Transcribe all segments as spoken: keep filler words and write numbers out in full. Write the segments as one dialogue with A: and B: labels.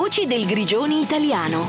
A: Voci del Grigioni italiano.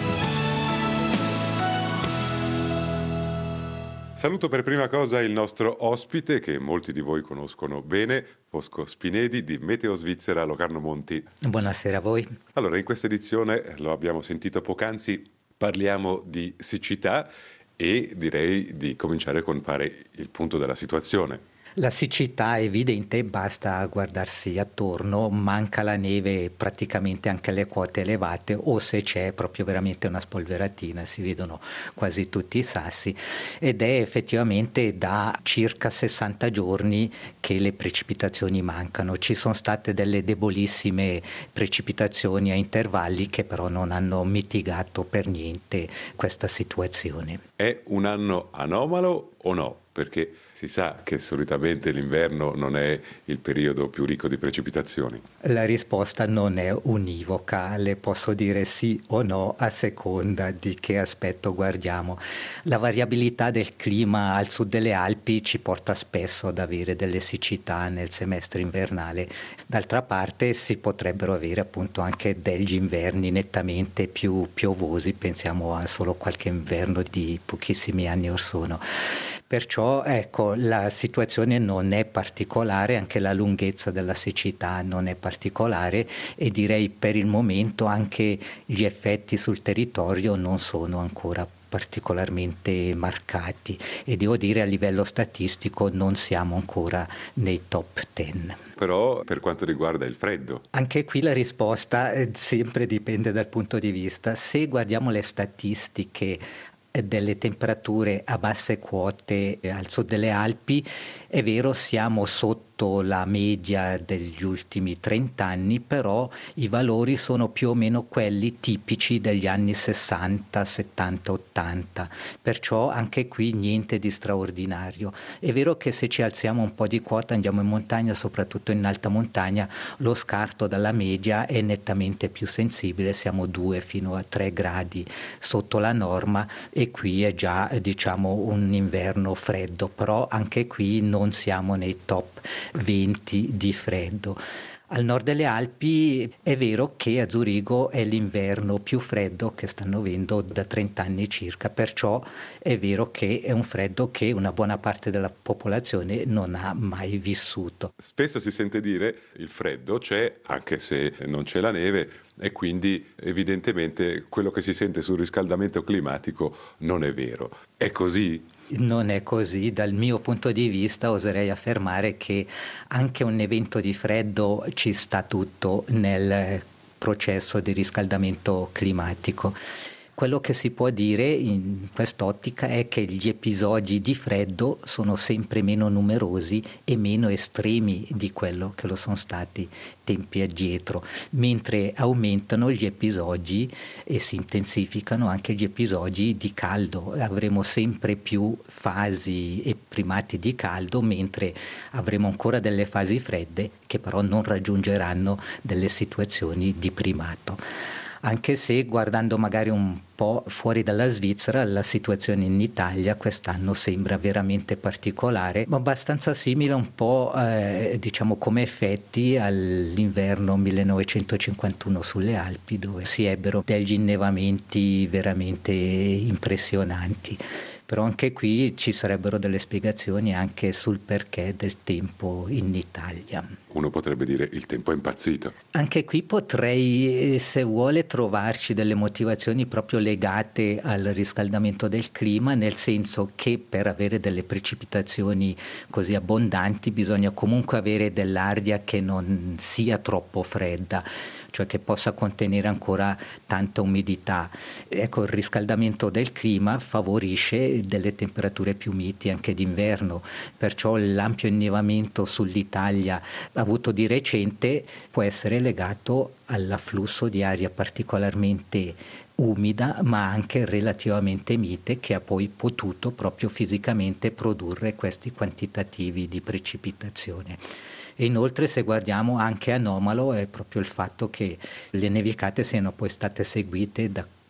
B: Saluto per prima cosa il nostro ospite, che molti di voi conoscono bene, Fosco Spinedi di Meteo Svizzera Locarno Monti.
C: Buonasera a voi.
B: Allora, in questa edizione, lo abbiamo sentito poc'anzi, parliamo di siccità e direi di cominciare con fare il punto della situazione.
C: La siccità è evidente, basta guardarsi attorno, manca la neve praticamente anche alle quote elevate, o se c'è proprio veramente una spolveratina, si vedono quasi tutti i sassi, ed è effettivamente da circa sessanta giorni che le precipitazioni mancano. Ci sono state delle debolissime precipitazioni a intervalli che però non hanno mitigato per niente questa situazione.
B: È un anno anomalo o no? Perché si sa che solitamente l'inverno non è il periodo più ricco di precipitazioni.
C: La risposta non è univoca, le posso dire sì o no a seconda di che aspetto guardiamo. La variabilità del clima al sud delle Alpi ci porta spesso ad avere delle siccità nel semestre invernale. D'altra parte si potrebbero avere appunto anche degli inverni nettamente più piovosi, pensiamo a solo qualche inverno di pochissimi anni or sono. Perciò ecco, la situazione non è particolare, anche la lunghezza della siccità non è particolare e direi per il momento anche gli effetti sul territorio non sono ancora particolarmente marcati e devo dire a livello statistico non siamo ancora nei top dieci.
B: Però per quanto riguarda il freddo?
C: Anche qui la risposta eh, sempre dipende dal punto di vista. Se guardiamo le statistiche delle temperature a basse quote al sud delle Alpi, è vero siamo sotto la media degli ultimi trenta anni, però i valori sono più o meno quelli tipici degli anni sessanta, settanta, ottanta, perciò anche qui niente di straordinario. È vero che se ci alziamo un po' di quota, andiamo in montagna, soprattutto in alta montagna, lo scarto dalla media è nettamente più sensibile, siamo due fino a tre gradi sotto la norma e qui è già diciamo un inverno freddo, però anche qui non siamo nei top venti di freddo. Al nord delle Alpi è vero che a Zurigo è l'inverno più freddo che stanno avendo da trenta anni circa, perciò è vero che è un freddo che una buona parte della popolazione non ha mai vissuto.
B: Spesso si sente dire il freddo c'è anche se non c'è la neve e quindi evidentemente quello che si sente sul riscaldamento climatico non è vero. È così?
C: Non è così, dal mio punto di vista oserei affermare che anche un evento di freddo ci sta tutto nel processo di riscaldamento climatico. Quello che si può dire in quest'ottica è che gli episodi di freddo sono sempre meno numerosi e meno estremi di quello che lo sono stati tempi addietro, mentre aumentano gli episodi e si intensificano anche gli episodi di caldo. Avremo sempre più fasi e primati di caldo, mentre avremo ancora delle fasi fredde che però non raggiungeranno delle situazioni di primato. Anche se guardando magari un po' fuori dalla Svizzera la situazione in Italia quest'anno sembra veramente particolare, ma abbastanza simile un po' eh, diciamo come effetti all'inverno millenovecentocinquantuno sulle Alpi, dove si ebbero degli innevamenti veramente impressionanti. Però anche qui ci sarebbero delle spiegazioni anche sul perché del tempo in Italia.
B: Uno potrebbe dire il tempo è impazzito.
C: Anche qui potrei, se vuole, trovarci delle motivazioni proprio legate al riscaldamento del clima, nel senso che per avere delle precipitazioni così abbondanti bisogna comunque avere dell'aria che non sia troppo fredda, cioè che possa contenere ancora tanta umidità. Ecco, il riscaldamento del clima favorisce delle temperature più miti anche d'inverno, perciò l'ampio innevamento sull'Italia avuto di recente può essere legato all'afflusso di aria particolarmente umida ma anche relativamente mite, che ha poi potuto proprio fisicamente produrre questi quantitativi di precipitazione. E inoltre, se guardiamo, anche anomalo è proprio il fatto che le nevicate siano poi state seguite da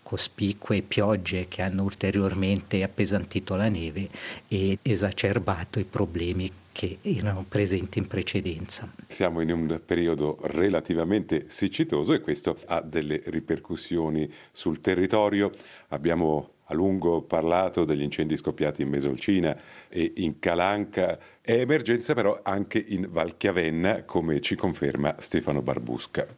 C: cospicue piogge che hanno ulteriormente appesantito la neve e esacerbato i problemi che erano presenti in precedenza.
B: Siamo in un periodo relativamente siccitoso e questo ha delle ripercussioni sul territorio. Abbiamo a lungo parlato degli incendi scoppiati in Mesolcina e in Calanca. È emergenza però anche in Val Chiavenna, come ci conferma Stefano Barbusca.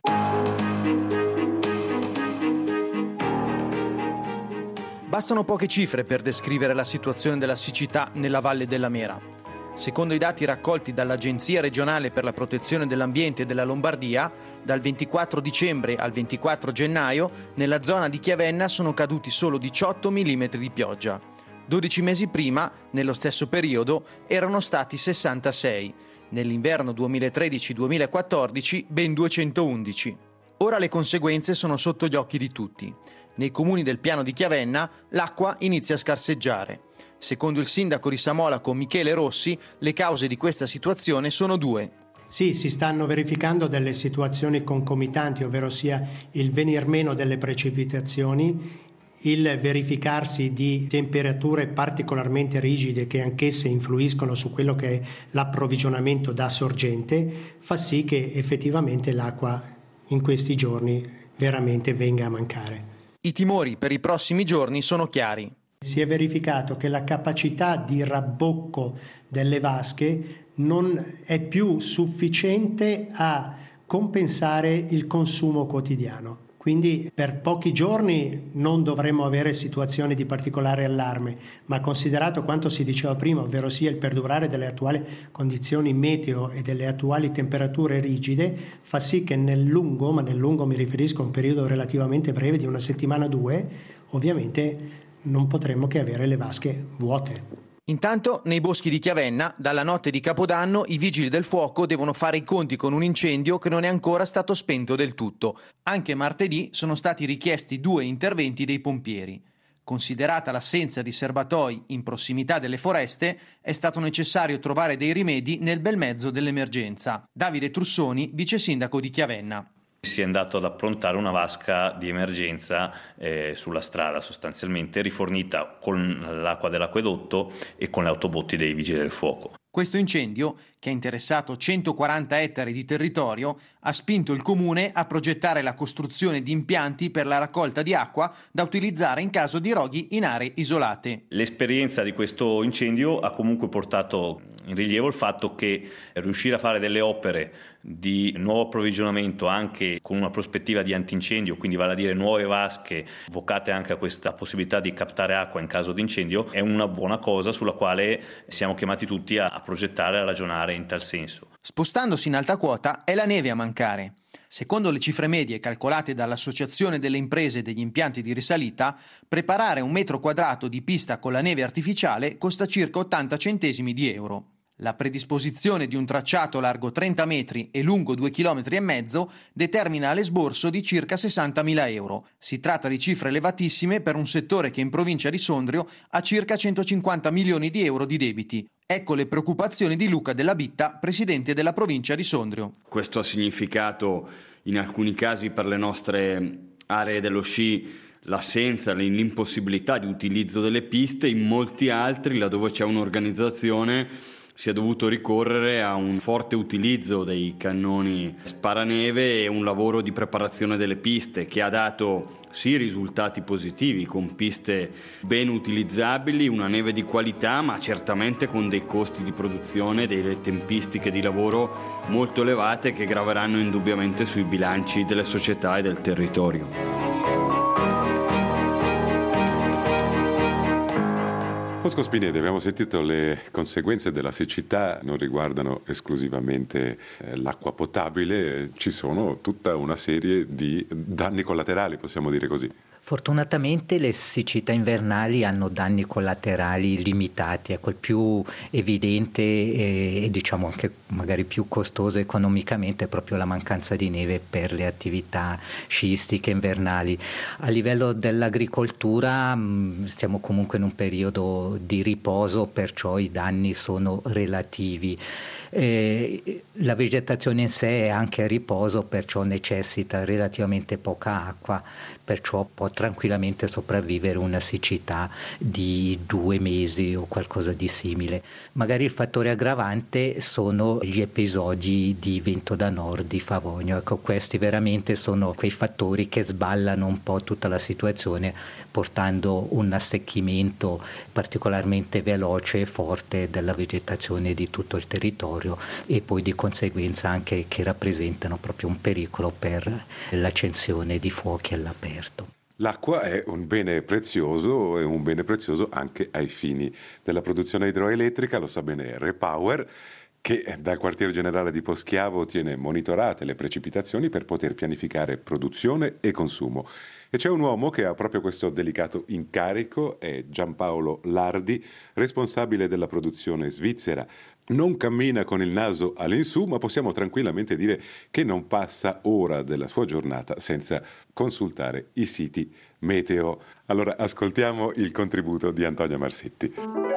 D: Bastano poche cifre per descrivere la situazione della siccità nella Valle della Mera. Secondo i dati raccolti dall'Agenzia regionale per la protezione dell'ambiente della Lombardia, dal ventiquattro dicembre al ventiquattro gennaio nella zona di Chiavenna sono caduti solo diciotto millimetri di pioggia. dodici mesi prima, nello stesso periodo, erano stati sessantasei. Nell'inverno duemilatredici duemilaquattordici ben duecentoundici. Ora le conseguenze sono sotto gli occhi di tutti. Nei comuni del piano di Chiavenna l'acqua inizia a scarseggiare. Secondo il sindaco di Samolaco Michele Rossi, le cause di questa situazione sono due.
E: Sì, si stanno verificando delle situazioni concomitanti, ovvero sia il venir meno delle precipitazioni, il verificarsi di temperature particolarmente rigide che anch'esse influiscono su quello che è l'approvvigionamento da sorgente, fa sì che effettivamente l'acqua in questi giorni veramente venga a mancare.
D: I timori per i prossimi giorni sono chiari.
E: Si è verificato che la capacità di rabbocco delle vasche non è più sufficiente a compensare il consumo quotidiano. Quindi per pochi giorni non dovremmo avere situazioni di particolare allarme, ma considerato quanto si diceva prima, ovvero sia il perdurare delle attuali condizioni meteo e delle attuali temperature rigide, fa sì che nel lungo, ma nel lungo mi riferisco a un periodo relativamente breve di una settimana o due, ovviamente non potremmo che avere le vasche vuote.
D: Intanto, nei boschi di Chiavenna, dalla notte di Capodanno, i vigili del fuoco devono fare i conti con un incendio che non è ancora stato spento del tutto. Anche martedì sono stati richiesti due interventi dei pompieri. Considerata l'assenza di serbatoi in prossimità delle foreste, è stato necessario trovare dei rimedi nel bel mezzo dell'emergenza. Davide Trussoni, vice sindaco di Chiavenna.
F: Si è andato ad approntare una vasca di emergenza eh, sulla strada, sostanzialmente rifornita con l'acqua dell'acquedotto e con le autobotti dei vigili del fuoco.
D: Questo incendio, che ha interessato centoquaranta ettari di territorio, ha spinto il comune a progettare la costruzione di impianti per la raccolta di acqua da utilizzare in caso di roghi in aree isolate.
F: L'esperienza di questo incendio ha comunque portato in rilievo il fatto che riuscire a fare delle opere di nuovo approvvigionamento anche con una prospettiva di antincendio, quindi vale a dire nuove vasche vocate anche a questa possibilità di captare acqua in caso di incendio, è una buona cosa sulla quale siamo chiamati tutti a progettare e a ragionare in tal senso.
D: Spostandosi in alta quota è la neve a mancare. Secondo le cifre medie calcolate dall'Associazione delle imprese degli impianti di risalita, preparare un metro quadrato di pista con la neve artificiale costa circa ottanta centesimi di euro. La predisposizione di un tracciato largo trenta metri e lungo due chilometri e mezzo determina l'esborso di circa sessantamila euro. Si tratta di cifre elevatissime per un settore che in provincia di Sondrio ha circa centocinquanta milioni di euro di debiti. Ecco le preoccupazioni di Luca Della Bitta, presidente della provincia di Sondrio.
G: Questo ha significato in alcuni casi per le nostre aree dello sci l'assenza, l'impossibilità di utilizzo delle piste, in molti altri, laddove c'è un'organizzazione, si è dovuto ricorrere a un forte utilizzo dei cannoni sparaneve e un lavoro di preparazione delle piste che ha dato sì risultati positivi, con piste ben utilizzabili, una neve di qualità, ma certamente con dei costi di produzione, delle tempistiche di lavoro molto elevate che graveranno indubbiamente sui bilanci delle società e del territorio.
B: Fosco Spinelli, abbiamo sentito le conseguenze della siccità non riguardano esclusivamente eh, l'acqua potabile, ci sono tutta una serie di danni collaterali, possiamo dire così.
C: Fortunatamente le siccità invernali hanno danni collaterali limitati, ecco, il più evidente e, e diciamo anche magari più costoso economicamente è proprio la mancanza di neve per le attività sciistiche invernali. A livello dell'agricoltura mh, stiamo comunque in un periodo di riposo, perciò i danni sono relativi. Eh, la vegetazione in sé è anche a riposo, perciò necessita relativamente poca acqua, perciò può tranquillamente sopravvivere una siccità di due mesi o qualcosa di simile. Magari il fattore aggravante sono gli episodi di vento da nord, di Favonio. Ecco, questi veramente sono quei fattori che sballano un po' tutta la situazione, portando un assecchimento particolarmente veloce e forte della vegetazione di tutto il territorio e poi di conseguenza anche che rappresentano proprio un pericolo per l'accensione di fuochi all'aperto.
B: L'acqua è un bene prezioso e un bene prezioso anche ai fini della produzione idroelettrica, lo sa bene Repower, che dal quartier generale di Poschiavo tiene monitorate le precipitazioni per poter pianificare produzione e consumo. E c'è un uomo che ha proprio questo delicato incarico, è Giampaolo Lardi, responsabile della produzione svizzera. Non cammina con il naso all'insù, ma possiamo tranquillamente dire che non passa ora della sua giornata senza consultare i siti meteo. Allora ascoltiamo il contributo di Antonia Marsetti.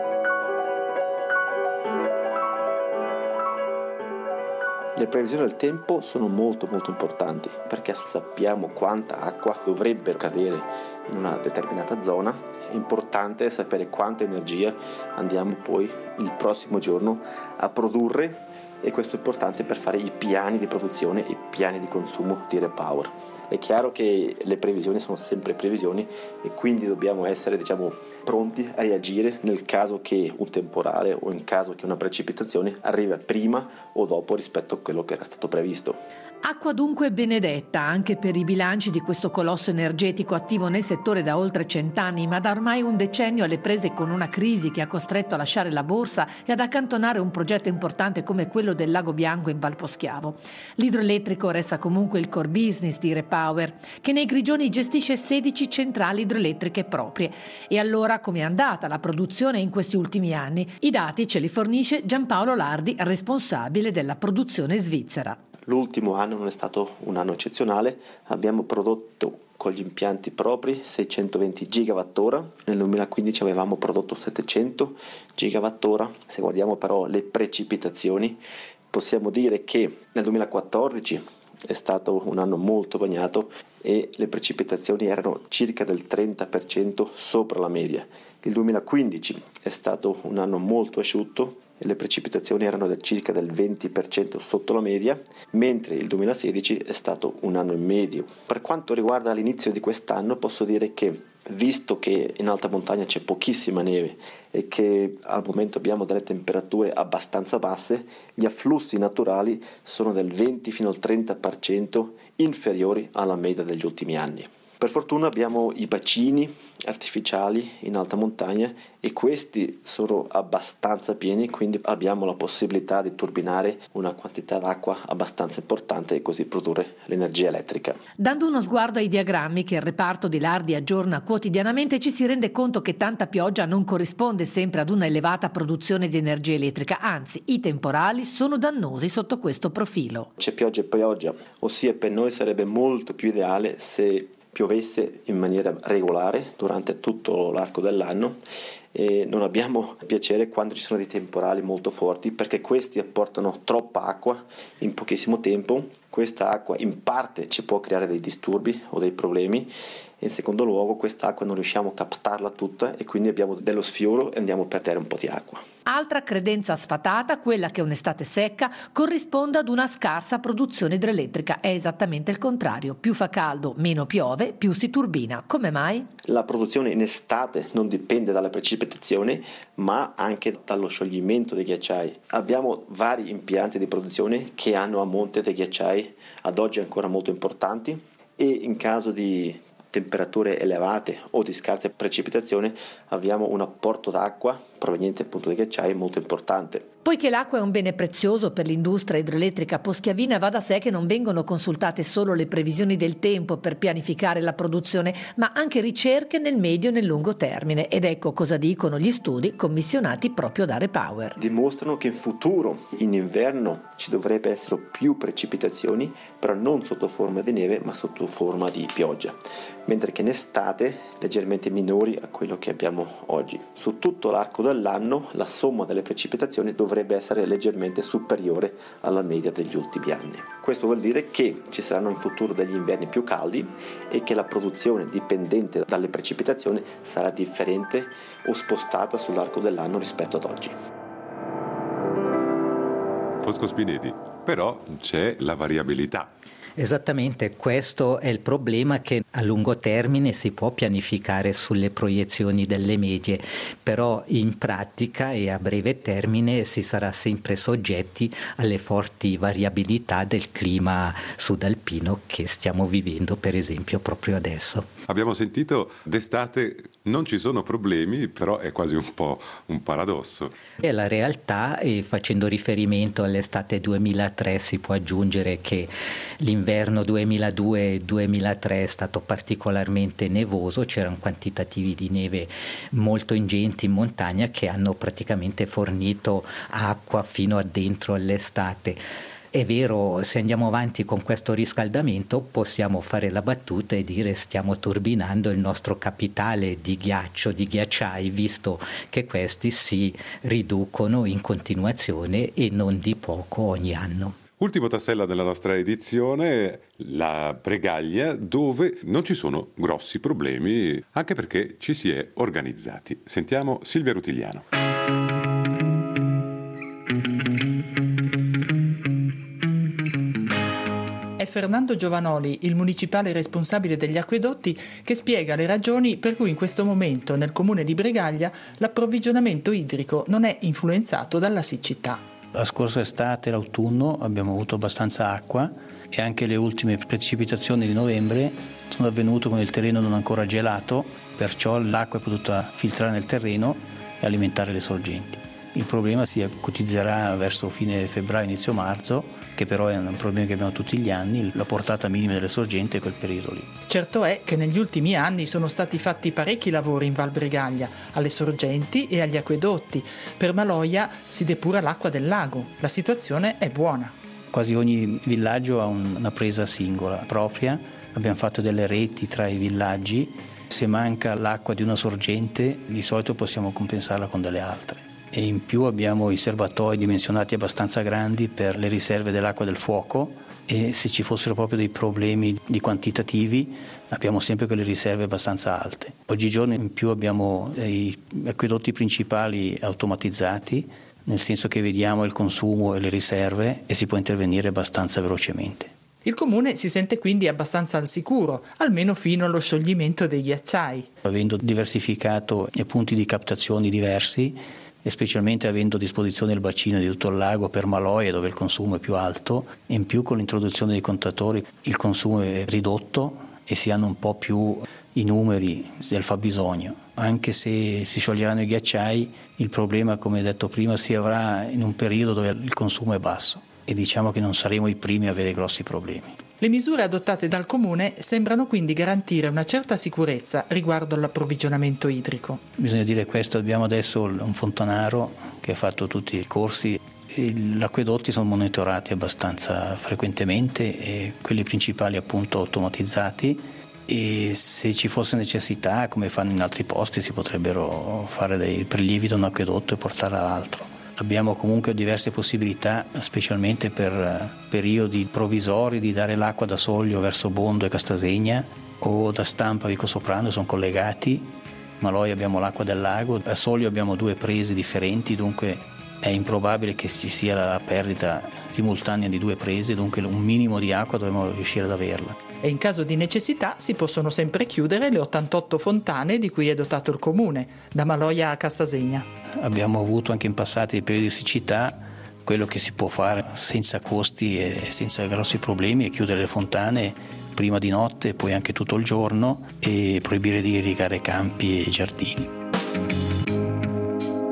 H: Le previsioni del tempo sono molto molto importanti perché sappiamo quanta acqua dovrebbe cadere in una determinata zona. È importante sapere quanta energia andiamo poi il prossimo giorno a produrre, e questo è importante per fare i piani di produzione e i piani di consumo di Repower. È chiaro che le previsioni sono sempre previsioni e quindi dobbiamo essere, diciamo, pronti a reagire nel caso che un temporale o in caso che una precipitazione arriva prima o dopo rispetto a quello che era stato previsto.
I: Acqua dunque benedetta anche per i bilanci di questo colosso energetico attivo nel settore da oltre cent'anni, ma da ormai un decennio alle prese con una crisi che ha costretto a lasciare la borsa e ad accantonare un progetto importante come quello del Lago Bianco in Val Poschiavo. L'idroelettrico resta comunque il core business di Repower, che nei Grigioni gestisce sedici centrali idroelettriche proprie. E allora com'è andata la produzione in questi ultimi anni? I dati ce li fornisce Giampaolo Lardi, responsabile della produzione svizzera.
H: L'ultimo anno non è stato un anno eccezionale, abbiamo prodotto con gli impianti propri seicentoventi gigawattora, nel duemilaquindici avevamo prodotto settecento gigawattora. Se guardiamo però le precipitazioni, possiamo dire che nel duemilaquattordici è stato un anno molto bagnato e le precipitazioni erano circa del trenta per cento sopra la media. Il duemilaquindici è stato un anno molto asciutto e le precipitazioni erano del circa del venti per cento sotto la media, mentre il duemilasedici è stato un anno in medio. Per quanto riguarda l'inizio di quest'anno, posso dire che, visto che in alta montagna c'è pochissima neve e che al momento abbiamo delle temperature abbastanza basse, gli afflussi naturali sono del venti fino al trenta per cento inferiori alla media degli ultimi anni. Per fortuna abbiamo i bacini artificiali in alta montagna e questi sono abbastanza pieni, quindi abbiamo la possibilità di turbinare una quantità d'acqua abbastanza importante e così produrre l'energia elettrica.
I: Dando uno sguardo ai diagrammi che il reparto di Lardi aggiorna quotidianamente, ci si rende conto che tanta pioggia non corrisponde sempre ad una elevata produzione di energia elettrica, anzi i temporali sono dannosi sotto questo profilo.
H: C'è pioggia e pioggia, ossia per noi sarebbe molto più ideale se piovesse in maniera regolare durante tutto l'arco dell'anno e non abbiamo piacere quando ci sono dei temporali molto forti, perché questi apportano troppa acqua in pochissimo tempo. Questa acqua in parte ci può creare dei disturbi o dei problemi e in secondo luogo questa acqua non riusciamo a captarla tutta e quindi abbiamo dello sfioro e andiamo a perdere un po' di acqua.
I: Altra credenza sfatata, quella che un'estate secca corrisponda ad una scarsa produzione idroelettrica. È esattamente il contrario: più fa caldo, meno piove, più si turbina. Come mai?
H: La produzione in estate non dipende dalle precipitazioni, ma anche dallo scioglimento dei ghiacciai. Abbiamo vari impianti di produzione che hanno a monte dei ghiacciai ad oggi ancora molto importanti e in caso di temperature elevate o di scarse precipitazioni abbiamo un apporto d'acqua proveniente appunto dai ghiacciai molto importante.
I: Poiché l'acqua è un bene prezioso per l'industria idroelettrica poschiavina, va da sé che non vengono consultate solo le previsioni del tempo per pianificare la produzione, ma anche ricerche nel medio e nel lungo termine. Ed ecco cosa dicono gli studi commissionati proprio da Repower.
H: Dimostrano che in futuro, in inverno, ci dovrebbe essere più precipitazioni, però non sotto forma di neve, ma sotto forma di pioggia, mentre che in estate leggermente minori a quello che abbiamo oggi. Su tutto l'arco dell'anno la somma delle precipitazioni dovrebbe essere leggermente superiore alla media degli ultimi anni. Questo vuol dire che ci saranno in futuro degli inverni più caldi e che la produzione dipendente dalle precipitazioni sarà differente o spostata sull'arco dell'anno rispetto ad oggi.
B: Fosco Spinedi, però c'è la variabilità.
C: Esattamente, questo è il problema, che a lungo termine si può pianificare sulle proiezioni delle medie, però in pratica e a breve termine si sarà sempre soggetti alle forti variabilità del clima sudalpino che stiamo vivendo, per esempio, proprio adesso.
B: Abbiamo sentito d'estate non ci sono problemi, però è quasi un po' un paradosso.
C: E la realtà, e facendo riferimento all'estate duemilatré, si può aggiungere che l'inverno duemiladue duemilatré è stato particolarmente nevoso, c'erano quantitativi di neve molto ingenti in montagna che hanno praticamente fornito acqua fino a dentro all'estate. È vero, se andiamo avanti con questo riscaldamento possiamo fare la battuta e dire stiamo turbinando il nostro capitale di ghiaccio, di ghiacciai, visto che questi si riducono in continuazione e non di poco ogni anno.
B: Ultimo tassello della nostra edizione, la Bregaglia, dove non ci sono grossi problemi, anche perché ci si è organizzati. Sentiamo Silvia Rutigliano.
J: È Fernando Giovanoli, il municipale responsabile degli acquedotti, che spiega le ragioni per cui in questo momento nel comune di Bregaglia l'approvvigionamento idrico non è influenzato dalla siccità.
K: La scorsa estate, l'autunno, abbiamo avuto abbastanza acqua e anche le ultime precipitazioni di novembre sono avvenute con il terreno non ancora gelato, perciò l'acqua è potuta filtrare nel terreno e alimentare le sorgenti. Il problema si acutizzerà verso fine febbraio, inizio marzo, che però è un problema che abbiamo tutti gli anni, la portata minima delle sorgenti è quel periodo lì.
J: Certo è che negli ultimi anni sono stati fatti parecchi lavori in Val Bregaglia, alle sorgenti e agli acquedotti. Per Maloia si depura l'acqua del lago, la situazione è buona.
K: Quasi ogni villaggio ha una presa singola propria, abbiamo fatto delle reti tra i villaggi, se manca l'acqua di una sorgente di solito possiamo compensarla con delle altre. E in più abbiamo i serbatoi dimensionati abbastanza grandi per le riserve dell'acqua del fuoco e se ci fossero proprio dei problemi di quantitativi abbiamo sempre quelle riserve abbastanza alte. Oggigiorno in più abbiamo i acquedotti principali automatizzati, nel senso che vediamo il consumo e le riserve e si può intervenire abbastanza velocemente.
J: Il comune si sente quindi abbastanza al sicuro, almeno fino allo scioglimento dei ghiacciai.
K: Avendo diversificato i punti di captazione diversi, e specialmente avendo a disposizione il bacino di tutto il lago per Maloia dove il consumo è più alto, e in più con l'introduzione dei contatori il consumo è ridotto e si hanno un po' più i numeri del fabbisogno. Anche se si scioglieranno i ghiacciai, il problema, come detto prima, si avrà in un periodo dove il consumo è basso e diciamo che non saremo i primi a avere grossi problemi.
J: Le misure adottate dal comune sembrano quindi garantire una certa sicurezza riguardo all'approvvigionamento idrico.
K: Bisogna dire questo, abbiamo adesso un fontanaro che ha fatto tutti i corsi, gli acquedotti sono monitorati abbastanza frequentemente e quelli principali appunto automatizzati e se ci fosse necessità, come fanno in altri posti, si potrebbero fare dei prelievi da un acquedotto e portarla all'altro. Abbiamo comunque diverse possibilità, specialmente per periodi provvisori, di dare l'acqua da Soglio verso Bondo e Castasegna o da Stampa a Vicosoprano, sono collegati. Maloia abbiamo l'acqua del lago, a Soglio abbiamo due prese differenti, dunque è improbabile che ci sia la perdita simultanea di due prese, dunque un minimo di acqua dovremmo riuscire ad averla.
J: E in caso di necessità si possono sempre chiudere le ottantotto fontane di cui è dotato il comune, da Maloia a Castasegna.
K: Abbiamo avuto anche in passato dei periodi di siccità, quello che si può fare senza costi e senza grossi problemi è chiudere le fontane prima di notte e poi anche tutto il giorno e proibire di irrigare campi e giardini.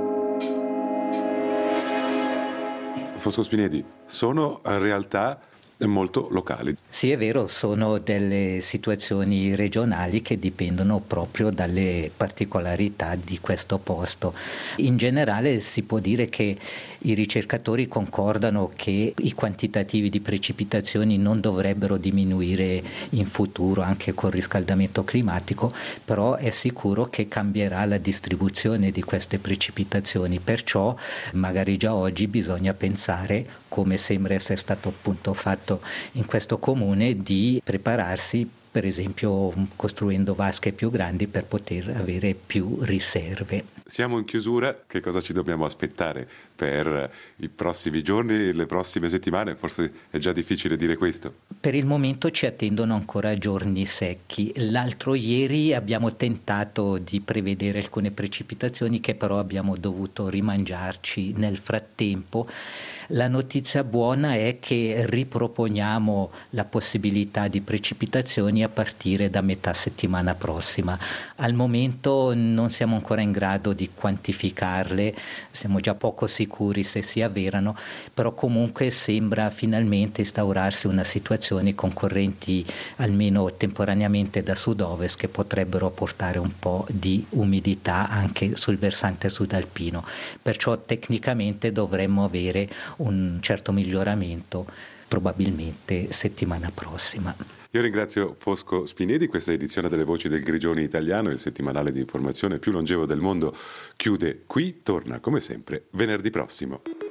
B: Fosco Spinedi, sono realtà molto locali.
C: Sì, è vero, sono delle situazioni regionali che dipendono proprio dalle particolarità di questo posto. In generale si può dire che i ricercatori concordano che i quantitativi di precipitazioni non dovrebbero diminuire in futuro anche col riscaldamento climatico, però è sicuro che cambierà la distribuzione di queste precipitazioni, perciò magari già oggi bisogna pensare, come sembra essere stato appunto fatto in questo comune, di prepararsi per esempio costruendo vasche più grandi per poter avere più riserve.
B: Siamo in chiusura, che cosa ci dobbiamo aspettare per i prossimi giorni, le prossime settimane? Forse è già difficile dire questo.
C: Per il momento ci attendono ancora giorni secchi. L'altro ieri abbiamo tentato di prevedere alcune precipitazioni che però abbiamo dovuto rimangiarci nel frattempo. La notizia buona è che riproponiamo la possibilità di precipitazioni a partire da metà settimana prossima. Al momento non siamo ancora in grado di quantificarle, siamo già poco sicuri se si avverano, però comunque sembra finalmente instaurarsi una situazione con correnti almeno temporaneamente da sud-ovest che potrebbero portare un po' di umidità anche sul versante sudalpino. Perciò tecnicamente dovremmo avere un certo miglioramento probabilmente settimana prossima.
B: Io ringrazio Fosco Spinedi. Questa edizione delle Voci del Grigioni Italiano, il settimanale di informazione più longevo del mondo, chiude qui, torna come sempre venerdì prossimo.